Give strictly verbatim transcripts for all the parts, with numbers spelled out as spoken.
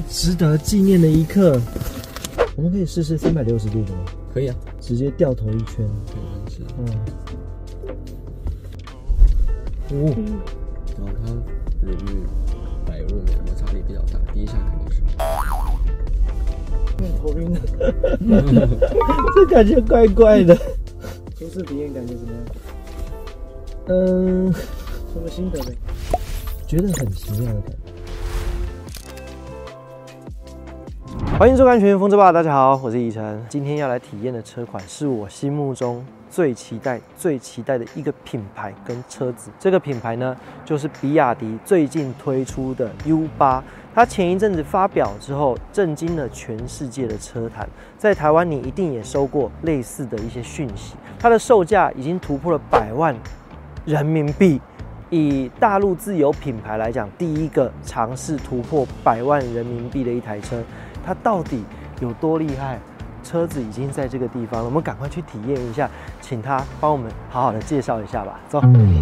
值得纪念的一刻。我们可以试试三百六十度的吗？ 可以啊， 直接掉头一圈。 没事。 嗯。哦。 然后它乳晕白入面摩擦力比较大，第一下肯定是。 嗯，头晕的。这感觉怪怪的。初次体验感觉怎么样？嗯，什么心得呢？觉得很奇妙的感觉。欢迎收看《全员风车吧》，大家好，我是以晨。今天要来体验的车款是我心目中最期待、最期待的一个品牌跟车子。这个品牌呢，就是比亚迪最近推出的 U 八。它前一阵子发表之后，震惊了全世界的车坛。在台湾，你一定也收过类似的一些讯息。它的售价已经突破了百万人民币。以大陆自有品牌来讲，第一个尝试突破百万人民币的一台车，它到底有多厉害？车子已经在这个地方了，我们赶快去体验一下，请他帮我们好好的介绍一下吧。走，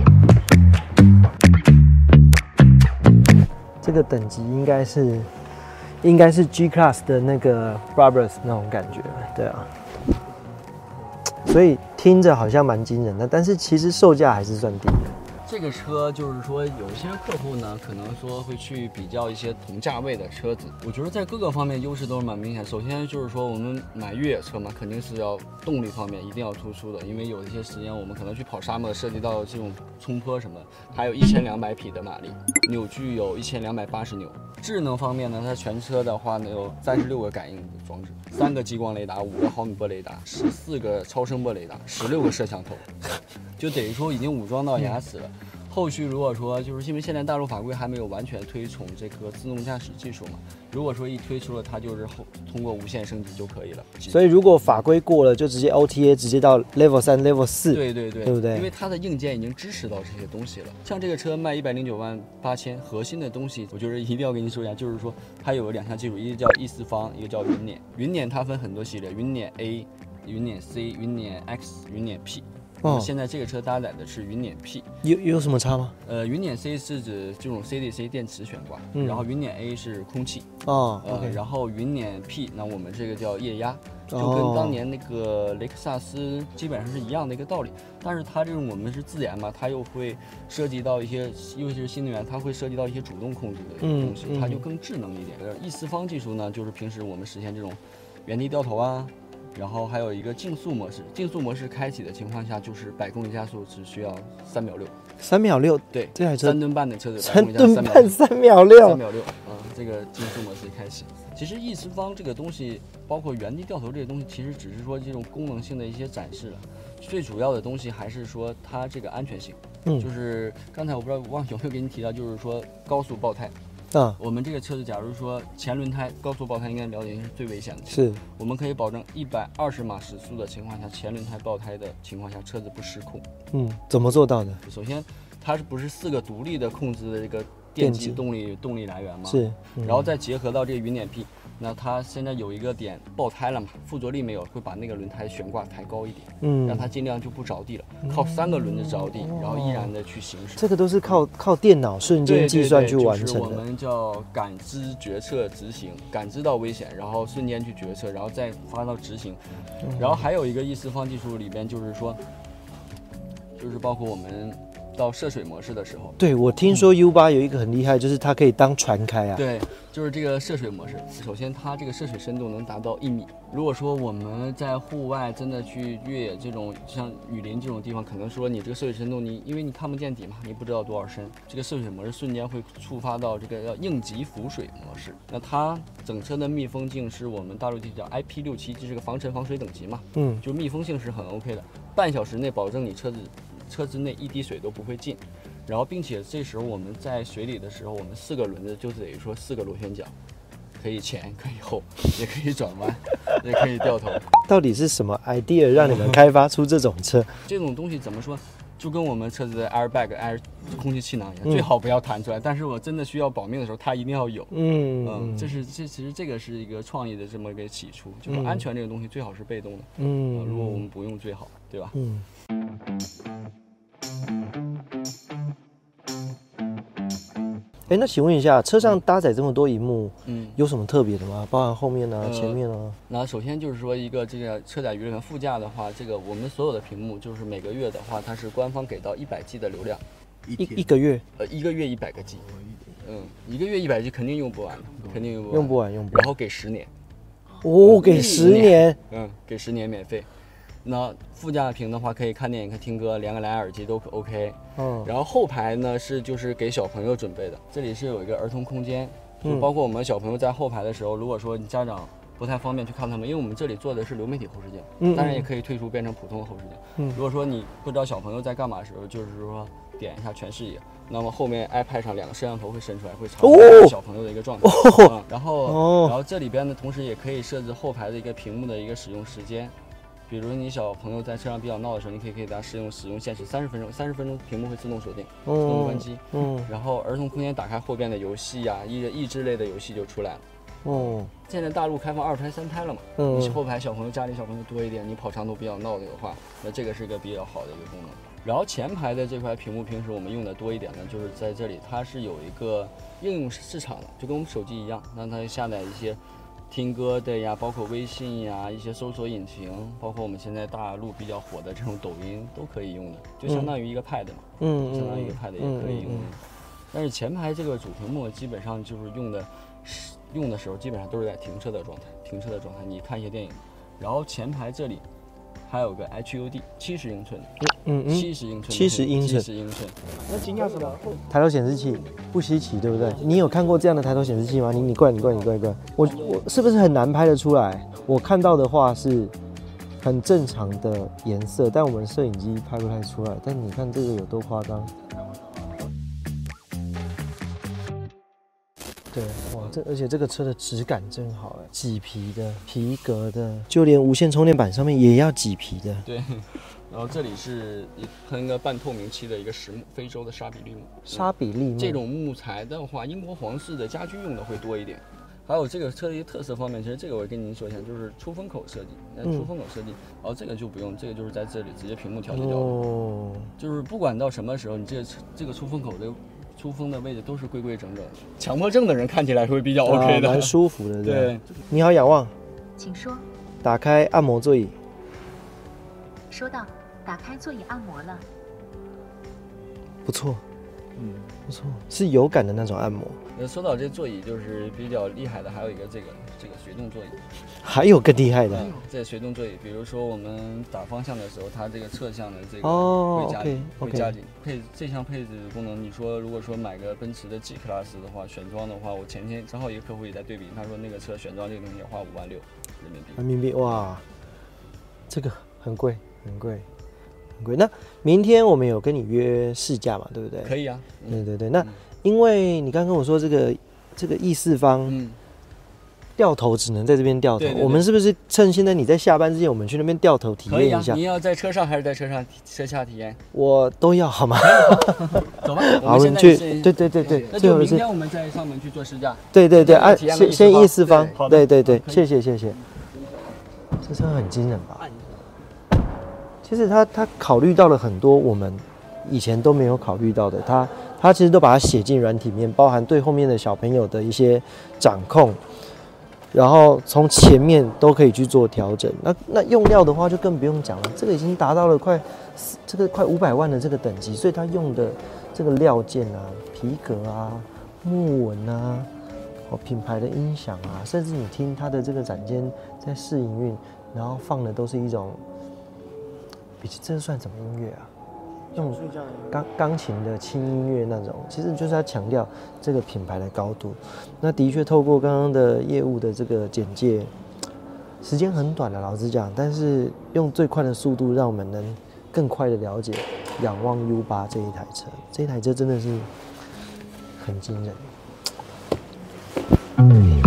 这个等级应该是应该是 G Class 的那个 Brabus 那种感觉，对啊。所以听着好像蛮惊人的，但是其实售价还是算低的。 这个车就是说，有一些客户呢，可能说会去比较一些同价位的车子。我觉得在各个方面优势都是蛮明显。首先就是说，我们买越野车嘛，肯定是要动力方面一定要突出的，因为有一些时间我们可能去跑沙漠，涉及到这种冲坡什么，还有一千两百匹的马力，扭矩有一千两百八十牛。智能方面呢，它全车的话呢有三十六个感应装置，三个激光雷达，五个毫米波雷达，十四个超声波雷达，十六个摄像头，就等于说已经武装到牙齿了。后续如果说就是因为现在大陆法规还没有完全推崇这个自动驾驶技术嘛，如果说一推出了，它就是后通过无线升级就可以了。 所以如果法规过了，就直接 O T A 直接到 Level 三、Level 四。 对对对， 对不对？ 因为它的硬件已经支持到这些东西了。像这个车卖一百零九万八千，核心的东西我觉得一定要跟你说一下，就是说它有两项技术，一个叫 E 四方，一个叫云辇。云辇它分很多系列，云辇 A、云辇 C、云辇 X、云辇 P。哦，现在这个车搭载的是云辇 P， 有有什么差吗？ 呃，云辇 C 是指这种 C D C 电池悬挂，嗯、然后云辇 A 是空气。 哦， 呃， okay. 然后云辇 P， 那我们这个叫液压，就跟当年那个雷克萨斯基本上是一样的一个道理。但是它这种我们是自研嘛，它又会涉及到一些，尤其是新能源，它会涉及到一些主动控制的东西，嗯嗯、它就更智能一点。E 四方技术呢，就是平时我们实现这种原地掉头啊。然后还有一个竞速模式，竞速模式开启的情况下，就是百公里加速只需要三秒六。 三秒六， 对， 这台车三吨半的车子， 三吨半三秒六， 三秒六，啊，这个竞速模式开启。其实 E 四方这个东西，包括原地掉头这些东西，其实只是说这种功能性的一些展示了。最主要的东西还是说它这个安全性，嗯，就是刚才我不知道忘有没有给你提到，就是说高速爆胎。啊，我们这个车子，假如说前轮胎高速爆胎，应该了解是最危险的。 是， 我们可以保证一百二十码时速的情况下，前轮胎爆胎的情况下，车子不失控。 嗯，怎么做到的？ 首先，它是不是四个独立的控制的这个电机动力动力来源吗？ 是， 嗯、然后再结合到这个云辇 P， 那它现在有一个点爆胎了嘛，附着力没有，会把那个轮胎悬挂抬高一点，嗯，让它尽量就不着地了，靠三个轮子着地，嗯、然后依然的去行驶。 这个都是靠靠电脑瞬间计算去完成的。 对对对，就是我们叫感知、决策、执行，感知到危险，然后瞬间去决策，然后再发到执行。嗯、然后还有一个 E 四方技术里边，就是说，就是包括我们到涉水模式的时候， 对，我听说 U 八有一个很厉害，就是它可以当船开啊。 对，就是这个涉水模式。首先，它这个涉水深度能达到一米。如果说我们在户外真的去越野这种像雨林这种地方，可能说你这个涉水深度，你因为你看不见底嘛，你不知道多少深，这个涉水模式瞬间会触发到这个叫应急浮水模式。那它整车的密封性是我们大陆地叫 I P 六七，这是个防尘防水等级嘛，嗯，就密封性是很 OK 的，半小时内保证你车子。车子内一滴水都不会进，然后并且这时候我们在水里的时候，我们四个轮子就等于说四个螺旋桨，可以前可以后，也可以转弯，也可以掉头。 到底是什么 idea 让你们开发出这种车？ 这种东西怎么说？就跟我们车子的 airbag、air 空气气囊一样，嗯、最好不要弹出来。但是我真的需要保命的时候，它一定要有。嗯嗯，这是这其实这个是一个创意的这么一个起初，就是安全这个东西最好是被动的。嗯、呃，如果我们不用最好，对吧？嗯。 哎，那请问一下，车上搭载这么多萤幕， 嗯， 有什么特别的吗？包含后面啊、呃、前面啊？ 那首先就是说一个这个车载娱乐屏副驾的话，这个我们所有的屏幕就是每个月的话，它是官方给到一百 G 的流量， 一一个月， 呃，一个月一百个 G， 嗯，一个月一百 G 肯定用不完的，肯定用不完， 用不完，用不完。 然后给十年， 哦，给十年， 嗯，给十年免费。那副驾屏的话，可以看电影、可以听歌，连个蓝牙耳机都 OK。嗯，然后后排呢是就是给小朋友准备的，这里是有一个儿童空间，就包括我们小朋友在后排的时候，如果说你家长不太方便去看他们，因为我们这里做的是流媒体后视镜，嗯，当然也可以退出变成普通的后视镜。嗯，如果说你不知道小朋友在干嘛的时候，就是说点一下全视野，那么后面 iPad 上两个摄像头会伸出来，会查小朋友的一个状态。哦嗯、然后，哦、然后这里边呢，同时也可以设置后排的一个屏幕的一个使用时间。比如你小朋友在车上比较闹的时候，你可以给他使用使用限时三十分钟，三十分钟屏幕会自动锁定，自动关机。嗯，然后儿童空间打开后边的游戏呀、啊、益益智类的游戏就出来了。哦，现在大陆开放二胎、三胎了嘛，嗯，你后排小朋友家里小朋友多一点，你跑长途比较闹的话，那这个是一个比较好的一个功能。然后前排的这块屏幕，平时我们用的多一点呢，就是在这里它是有一个应用市场的，就跟我们手机一样，让它下载一些。听歌的呀，包括微信呀，一些搜索引擎，包括我们现在大陆比较火的这种抖音都可以用的，就相当于一个 pad 嘛，嗯，相当于一个 pad 也可以用的。嗯嗯嗯、但是前排这个主屏幕基本上就是用的，用的时候基本上都是在停车的状态，停车的状态，你看一些电影，然后前排这里还有个 H U D 七十英寸，嗯嗯，七十英寸， 七十英寸， 七十英寸。 那惊讶什么？抬头显示器不稀奇，对不对？你有看过这样的抬头显示器吗？你你过来，你过来，你过来，过来。我我是不是很难拍得出来？我看到的话是很正常的颜色，但我们摄影机拍不太出来。但你看这个有多夸张？对，哇，这而且这个车的质感真好哎，麂皮的、皮革的，就连无线充电板上面也要麂皮的。 对，然后这里是喷个半透明漆的一个实木，非洲的沙比利木。 沙比利木、嗯、 这种木材的话，英国皇室的家居用的会多一点。还有这个车的一个特色方面，其实这个我跟您说一下，就是出风口设计。那出风口设计，然后、嗯、这个就不用，这个就是在这里直接屏幕调节掉的。哦，就是不管到什么时候，你这个这个出风口的。出风的位置都是规规整整，强迫症的人看起来会比较 OK 的， 蛮、啊、舒服的。 对， 你好，仰望， 请说。 打开按摩座椅。 收到，打开座椅按摩了。 不错，嗯，不错，是有感的那种按摩。 呃，说到这座椅，就是比较厉害的，还有一个这个这个随动座椅。 还有更厉害的， 嗯、这随动座椅，比如说我们打方向的时候，它这个侧向的这个会加紧，哦、okay, 会加紧。Okay. 配这项配置功能，你说如果说买个奔驰的 G Class 的话，选装的话，我前天正好一个客户也在对比，他说那个车选装这个东西要花五万六人民币。 人民币哇，这个很贵，很贵，很贵。那明天我们有跟你约试驾嘛，对不对？ 可以啊。 嗯、对对对，那、嗯、因为你刚跟我说这个这个 E 四方，嗯。掉头只能在这边掉头，对对对，我们是不是趁现在你在下班之前，我们去那边掉头体验一下？ 可以啊，你要在车上还是在车上车下体验？ 我都要，好吗？ 走吧，我们现在去。 对对对对， 那就明天我们再上门去做试驾。 对对对，按先先E四方，对对对，谢谢谢谢。这车很惊人吧？其实他他考虑到了很多我们以前都没有考虑到的，他他其实都把它写进软体面，包含对后面的小朋友的一些掌控。然后从前面都可以去做调整，那那用料的话就更不用讲了，这个已经达到了快这个快五百万的这个等级，所以它用的这个料件啊、皮革啊、木纹啊、哦品牌的音响啊，甚至你听它的这个展间在试营运，然后放的都是一种，比这算什么音乐啊？用钢钢琴的轻音乐那种，其实就是要强调这个品牌的高度。那的确透过刚刚的业务的这个简介，时间很短了，老实讲，但是用最快的速度，让我们能更快的了解仰望 U 八这一台车。这一台车真的是很惊人。嗯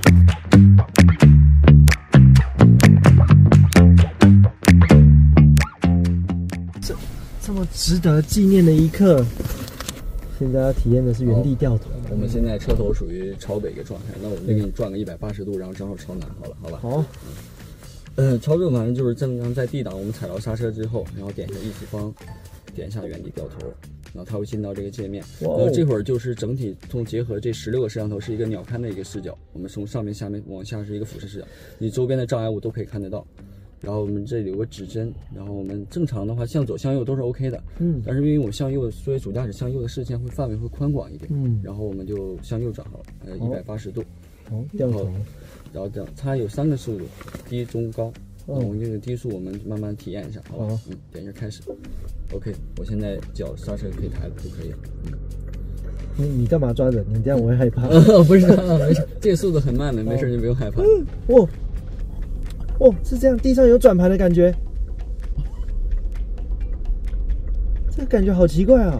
这么值得纪念的一刻，现在要体验的是原地掉头。 哦、我们现在车头属于朝北的状态，那我们就给你转个一百八十度，然后正好朝南，好了，好吧？好。嗯，操作反正就是正常在 D 档，我们踩到刹车之后，然后点一下 E 四方，点一下原地掉头， 然后它会进到这个界面。 哦、 呃，这会儿就是整体从结合这十六个摄像头是一个鸟瞰的一个视角，我们从上面下面往下是一个俯视视角，你周边的障碍物都可以看得到。然后我们这里有个指针，然后我们正常的话向左向右都是 OK 的，嗯，但是因为我向右，所以主驾驶向右的视线会范围会宽广一点，嗯，然后我们就向右转好了，呃，一百八十度， 哦，掉头， 然后这样，它有三个速度，低、中、高，哦，我们这个低速我们慢慢体验一下，好吧，嗯，点一下开始 ，OK， 我现在脚刹车可以抬了就可以了，嗯。 你你干嘛抓着？你这样我会害怕。 哦，不是，没事，这个速度很慢的，没事，你不用害怕。 哦。哦，是这样，地上有转盘的感觉，这个感觉好奇怪啊！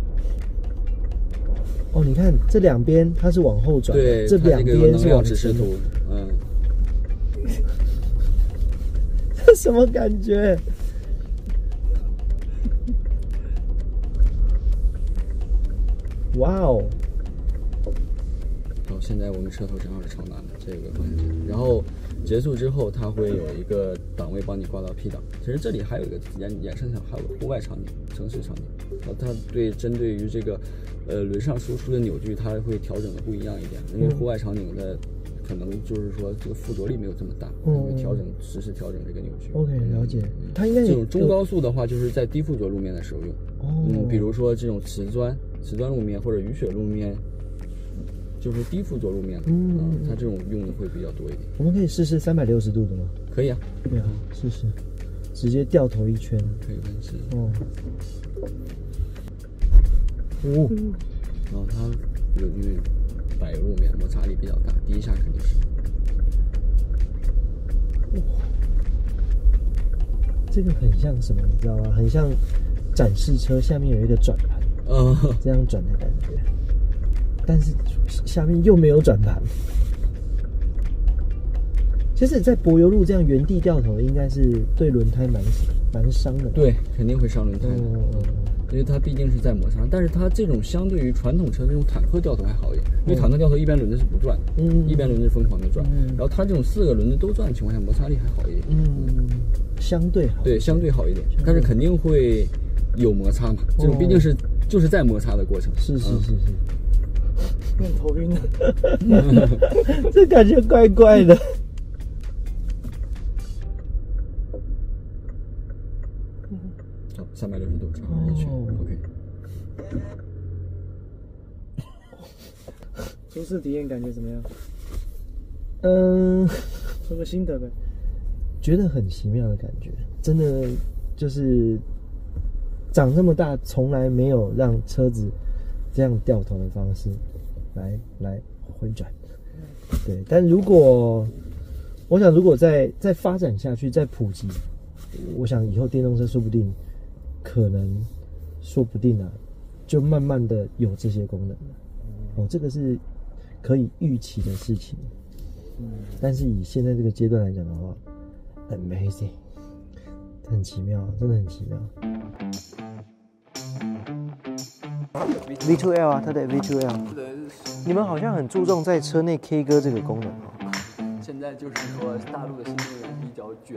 哦，你看这两边它是往后转， 对， 这两边是往指示图，嗯， 这什么感觉？哇哦！ 好，现在我们车头正好是朝南的这个方向键，然后。结束之后，它会有一个档位帮你挂到 P 档。其实这里还有一个衍衍生上还有个户外场景、城市场景。然后它对针对于这个呃轮上输出的扭矩，它会调整的不一样一点。因为户外场景的可能就是说这个附着力没有这么大，嗯，会调整实时调整这个扭矩。 OK， 了解。它应该这种中高速的话，就是在低附着路面的时候用。哦，嗯，比如说这种瓷砖、瓷砖路面或者雨雪路面。就是低附着路面，嗯、呃，它这种用的会比较多一点。 我们可以试试三百六十度的吗？ 可以啊， 对啊，试试，直接掉头一圈， 可以温试。 哦，哦， 然后它有因为柏油路面摩擦力比较大，第一下肯定是。 哇，这个很像什么？你知道吗？很像展示车下面有一个转盘，嗯，这样转的感觉。但是下面又没有转盘，其实，在柏油路这样原地掉头，应该是对轮胎蛮蛮伤的。 对，肯定会伤轮胎的，嗯、因为它毕竟是在摩擦。但是它这种相对于传统车这种坦克掉头还好一点，因为坦克掉头一边轮子是不转的，嗯，一边轮子是疯狂的转，嗯、然后它这种四个轮子都转的情况下，摩擦力还好一点， 嗯，相对好， 对，相对好一点，但是肯定会有摩擦嘛，这种毕竟是、哦、就是在摩擦的过程， 是是是是。嗯头晕了， 这感觉怪怪的。 好，三百六十度转一圈 ，OK。 初次体验感觉怎么样？ 嗯， 说个心得呗。 觉得很奇妙的感觉，真的就是长这么大，从来没有让车子这样掉头的方式。来来回转，对，但如果我想，如果再再发展下去，再普及，我想以后电动车说不定，可能说不定啊，就慢慢的有这些功能了。哦，这个是可以预期的事情。嗯，但是以现在这个阶段来讲的话 ，amazing， 很奇妙，真的很奇妙。V 二 L 啊，它的 V 二 L。你们好像很注重在车内 K 歌这个功能哦。 现在就是说大陆的新能源比较卷。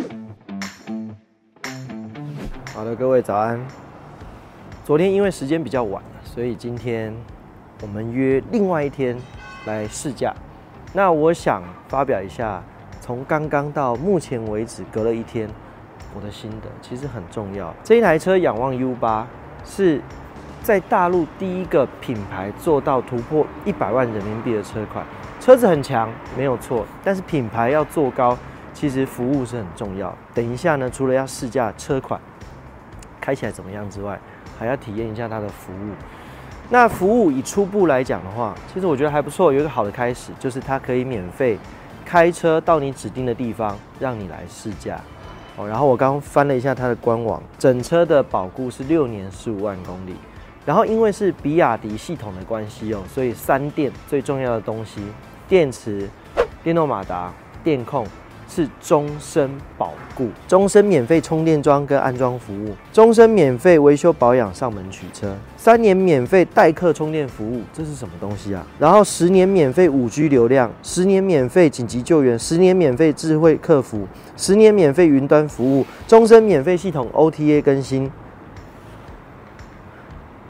好的，各位早安。昨天因为时间比较晚，所以今天我们约另外一天来试驾。那我想发表一下，从刚刚到目前为止隔了一天，我的心得其实很重要。这一台车仰望 U 八是在大陆第一个品牌做到突破一百万人民币的车款，车子很强，没有错，但是品牌要做高，其实服务是很重要。等一下呢，除了要试驾车款开起来怎么样之外，还要体验一下它的服务。那服务以初步来讲的话，其实我觉得还不错，有一个好的开始，就是它可以免费开车到你指定的地方，让你来试驾。哦，然后我刚翻了一下它的官网，整车的保固是六年十五万公里。然后因为是比亚迪系统的关系哦，所以三电最重要的东西，电池、电动马达、电控是终身保固，终身免费充电桩跟安装服务，终身免费维修保养上门取车，三年免费代客充电服务，这是什么东西啊？然后十年免费 五 G 流量，十年免费紧急救援，十年免费智慧客服，十年免费云端服务，终身免费系统 O T A 更新。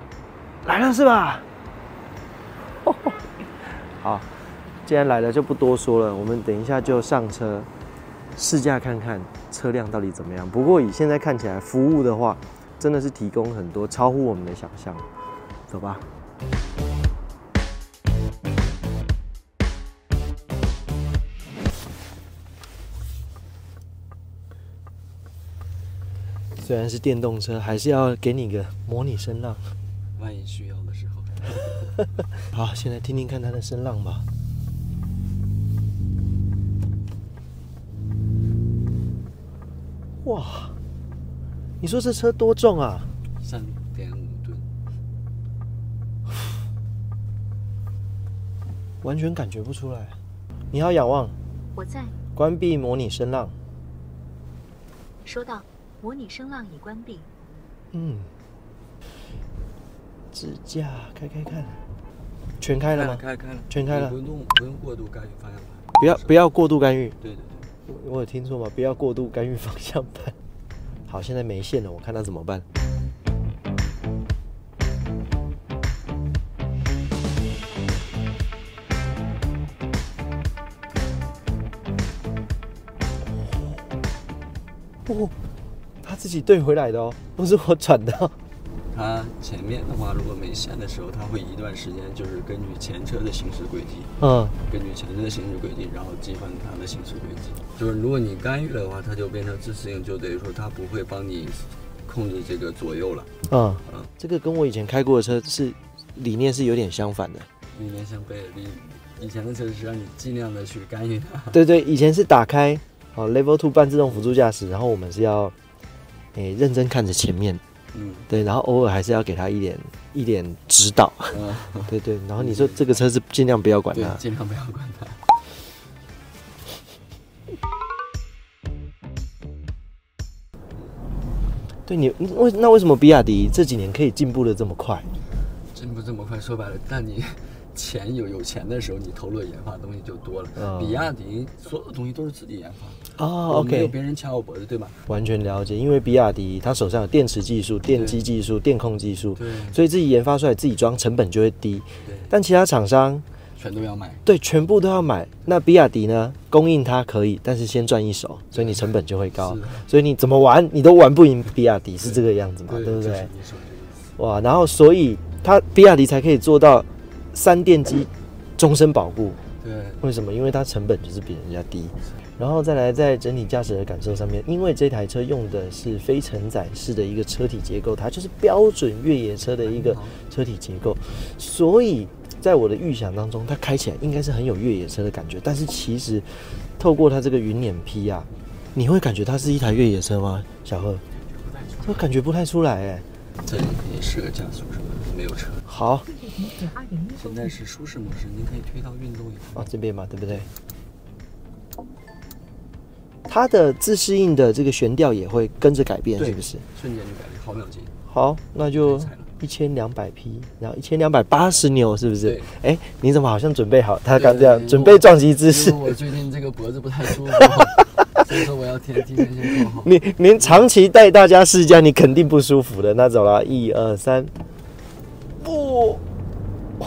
来了是吧？好，既然来了就不多说了，我们等一下就上车试驾看看车辆到底怎么样。不过以现在看起来，服务的话真的是提供很多超乎我们的想象。走吧。虽然是电动车，还是要给你个模拟声浪， 万一需要的时候。 好，现在听听看它的声浪吧。哇，你说这车多重啊？ 三点五吨， 完全感觉不出来。你好，仰望。 我在。 关闭模拟声浪。 收到，模拟声浪已关闭。 嗯。支架开开看，全开了吗？ 开了开了， 全开了。 不用不用过度干预方向盘。 不要不要过度干预。 对对对， 我我有听错吗？不要过度干预方向盘。好，现在没线了，我看他怎么办。哦，他自己对回来的哦，不是我转的哦。 它前面的话，如果没线的时候，它会一段时间就是根据前车的行驶轨迹， 嗯， 根据前车的行驶轨迹，然后计算它的行驶轨迹。就是如果你干预了的话，它就变成自适应，就等于说它不会帮你控制这个左右了。 嗯嗯，这个跟我以前开过的车是理念是有点相反的。 理念相悖，以以前的车是让你尽量的去干预它。 对对，以前是打开哦 Level Two 半自动辅助驾驶，然后我们是要诶认真看着前面。嗯，对，然后偶尔还是要给他一点一点指导，嗯、对对，然后你说这个车是尽量不要管它， 尽量不要管它。 对你为那为什么比亚迪这几年可以进步的这么快？ 进步这么快，说白了，但你钱有有钱的时候，你投入的研发的东西就多了。嗯、比亚迪所有的东西都是自己研发。哦 ，OK， 没有别人掐我脖子，对吧？ 完全了解，因为比亚迪它手上有电池技术、电机技术、电控技术，对，所以自己研发出来自己装成本就会低。对，但其他厂商全都要买， 对，全部都要买。那比亚迪呢，供应它可以，但是先赚一手，所以你成本就会高，所以你怎么玩你都玩不赢比亚迪，是这个样子嘛？ 对, 对不对？哇，然后所以它比亚迪才可以做到三电机终身保固。对，为什么？因为它成本就是比人家低。然后再来，在整体驾驶的感受上面，因为这台车用的是非承载式的一个车体结构，它就是标准越野车的一个车体结构，所以在我的预想当中，它开起来应该是很有越野车的感觉。但是其实透过它这个云辇 P 啊，你会感觉它是一台越野车吗？小贺，我感觉不太出来哎。 这里也是个加速车，没有车。 好， 现在是舒适模式，您可以推到运动以后。 啊，这边嘛，对不对？它的自适应的这个悬吊也会跟着改变，是不是？ 瞬间就改变，毫秒级。 好，那就一千两百匹，然后一千两百八十牛，是不是？哎，你怎么好像准备好？他刚这样准备撞击姿势。 我最近这个脖子不太舒服，所以说我要提提前先做好。 你您长期带大家试驾，你肯定不舒服的。那走了，一二三，不、哦，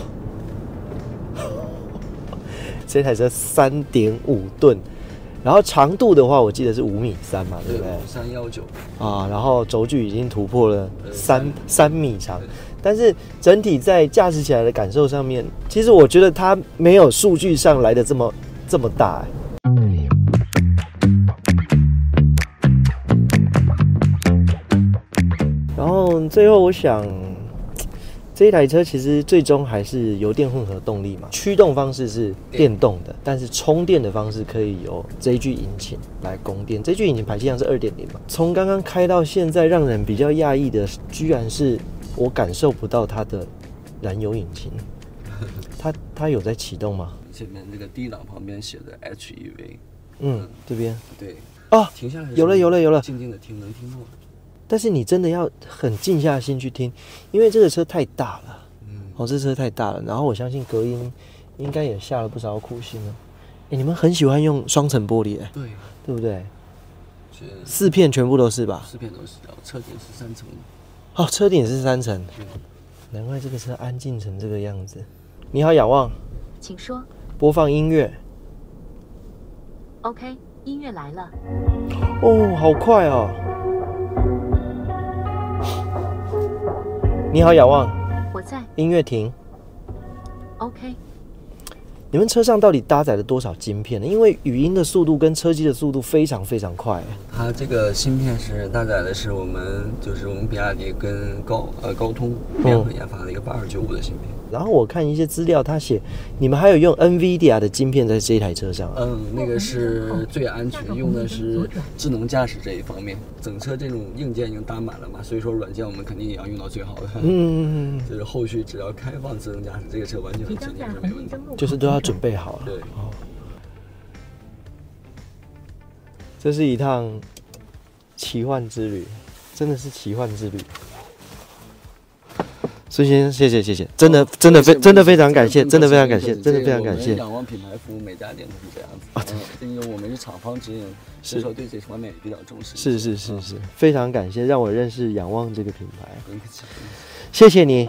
这台车三点五吨。然后长度的话，我记得是五米三嘛，对不对？ 三幺九啊，然后轴距已经突破了三三米长，但是整体在驾驶起来的感受上面，其实我觉得它没有数据上来的这么这么大。然后最后我想。这一台车其实最终还是油电混合动力嘛，驱动方式是电动的，但是充电的方式可以由 J G 引擎来供电。J G 引擎排气量是 二点零 嘛，从刚刚开到现在，让人比较讶异的，居然是我感受不到它的燃油引擎。它它有在启动吗？ 前面那个 D 档旁边写的 H E V， 嗯，这边对啊， 停下来， 有了有了有了， 静静的听，能听到。 但是你真的要很静下心去听，因为这个车太大了，嗯，哦，这车太大了。然后我相信隔音应该也下了不少苦心了。哎，你们很喜欢用双层玻璃，哎， 对， 对不对？四片全部都是吧？ 四片都是，然后车顶是三层。 哦，车顶是三层。 难怪这个车安静成这个样子。你好，仰望， 请说。 播放音乐。 OK， 音乐来了。 哦，好快哦！你好，仰望， 我在。 音乐停。 OK。 你们车上到底搭载了多少晶片呢？因为语音的速度跟车机的速度非常非常快。 它这个芯片是搭载的是我们就是我们比亚迪跟高呃高通联合研发的一个八二九五的芯片。 然后我看一些资料，他写你们还有用 N V I D I A 的晶片在这一台车上。 嗯，那个是最安全，用的是智能驾驶这一方面。整车这种硬件已经搭满了嘛，所以说软件我们肯定也要用到最好的。嗯，就是后续只要开放智能驾驶，这个车完全很轻是没问题。 就是都要准备好了。 对。 哦。这是一趟奇幻之旅，真的是奇幻之旅。孙先生，谢谢谢谢，真的真的非真的非常感谢，真的非常感谢，真的非常感谢。 仰望品牌服务每家店都是这样子啊，因为我们是厂方指引，所以说对这方面也比较重视。 是是是是，非常感谢让我认识仰望这个品牌， 不用客气， 谢谢你。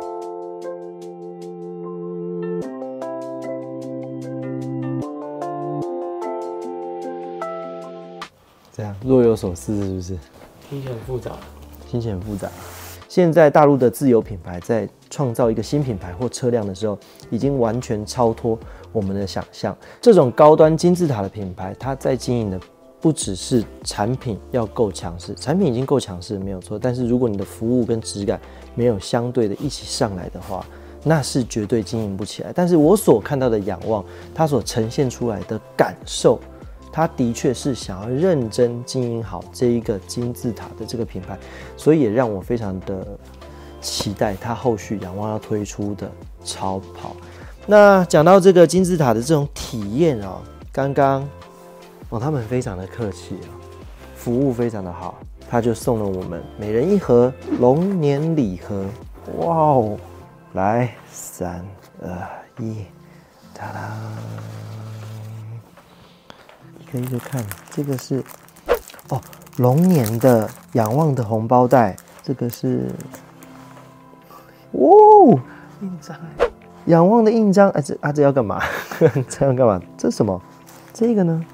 这样若有所思是不是？ 听起来很复杂， 心情很复杂。现在大陆的自有品牌在创造一个新品牌或车辆的时候，已经完全超脱我们的想象。这种高端金字塔的品牌，它在经营的不只是产品要够强势，产品已经够强势没有错，但是如果你的服务跟质感没有相对的一起上来的话，那是绝对经营不起来。但是我所看到的仰望，它所呈现出来的感受，他的确是想要认真经营好这一个金字塔的这个品牌，所以也让我非常的期待他后续仰望要推出的超跑。那讲到这个金字塔的这种体验哦，刚刚哦他们非常的客气啊，服务非常的好，他就送了我们每人一盒龙年礼盒。哇哦，来三二一，哒啦！一个一个看，这个是哦，龙年的仰望的红包袋，这个是哦， 印章仰望的印章，哎、啊，这啊这要干嘛？这要干嘛？这是什么？这个呢？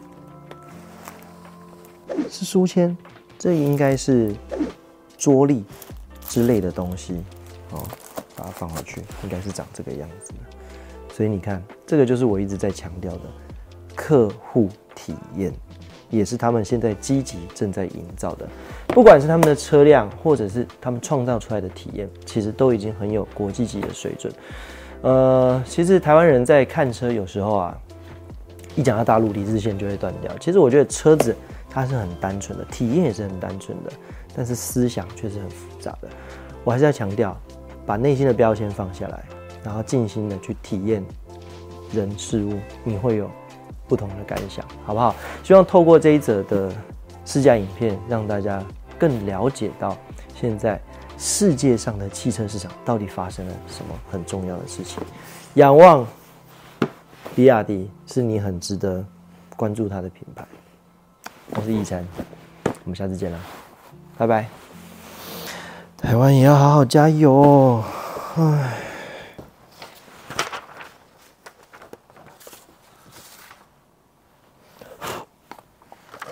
是书签，这个应该是桌历之类的东西哦，把它放回去，应该是长这个样子的。所以你看，这个就是我一直在强调的客户体验，也是他们现在积极正在营造的。不管是他们的车辆，或者是他们创造出来的体验，其实都已经很有国际级的水准。呃，其实台湾人在看车有时候啊，一讲到大陆，理智线就会断掉。其实我觉得车子它是很单纯的，体验也是很单纯的，但是思想却是很复杂的。我还是要强调，把内心的标签放下来，然后静心的去体验人事物，你会有不同的感想，好不好？希望透过这一则的试驾影片，让大家更了解到现在世界上的汽车市场到底发生了什么很重要的事情。仰望比亚迪是你很值得关注它的品牌。我是奕晨，我们下次见了，拜拜。台湾也要好好加油哦，唉。